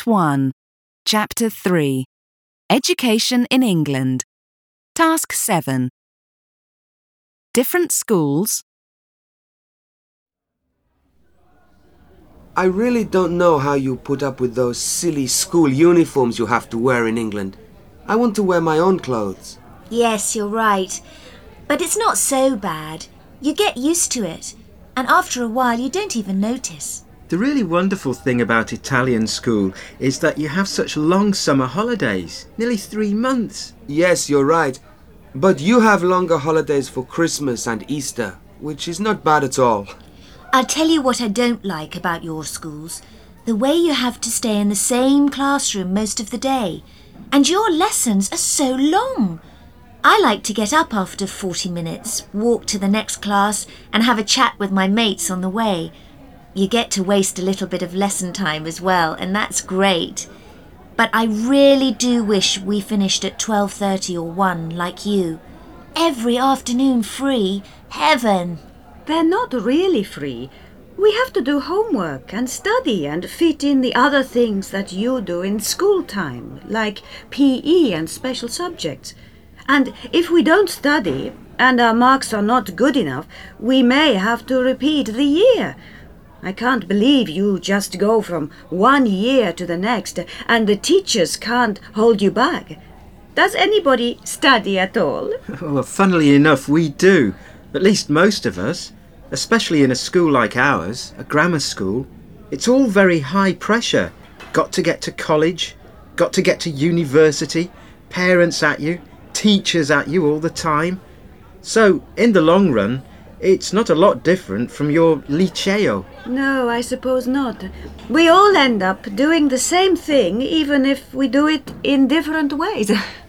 Part 1, Chapter 3, Education in England. Task 7. Different schools. I really don't know how you put up with those silly school uniforms you have to wear in England. I want to wear my own clothes. Yes, you're right. But it's not so bad. You get used to it. And after a while, you don't even notice. The really wonderful thing about Italian school is that you have such long summer holidays, nearly 3 months. Yes, you're right. But you have longer holidays for Christmas and Easter, which is not bad at all. I'll tell you what I don't like about your schools. The way you have to stay in the same classroom most of the day. And your lessons are so long. I like to get up after 40 minutes, walk to the next class and have a chat with my mates on the way. You get to waste a little bit of lesson time as well, and that's great. But I really do wish we finished at 12:30 or 1 like you. Every afternoon free. Heaven! They're not really free. We have to do homework and study and fit in the other things that you do in school time, like PE and special subjects. And if we don't study and our marks are not good enough, we may have to repeat the year. I can't believe you just go from one year to the next and the teachers can't hold you back. Does anybody study at all? Well, funnily enough, we do. At least most of us. Especially in a school like ours, a grammar school. It's all very high pressure. Got to get to college, got to get to university, parents at you, teachers at you all the time. So, in the long run, it's not a lot different from your liceo. No, I suppose not. We all end up doing the same thing, even if we do it in different ways.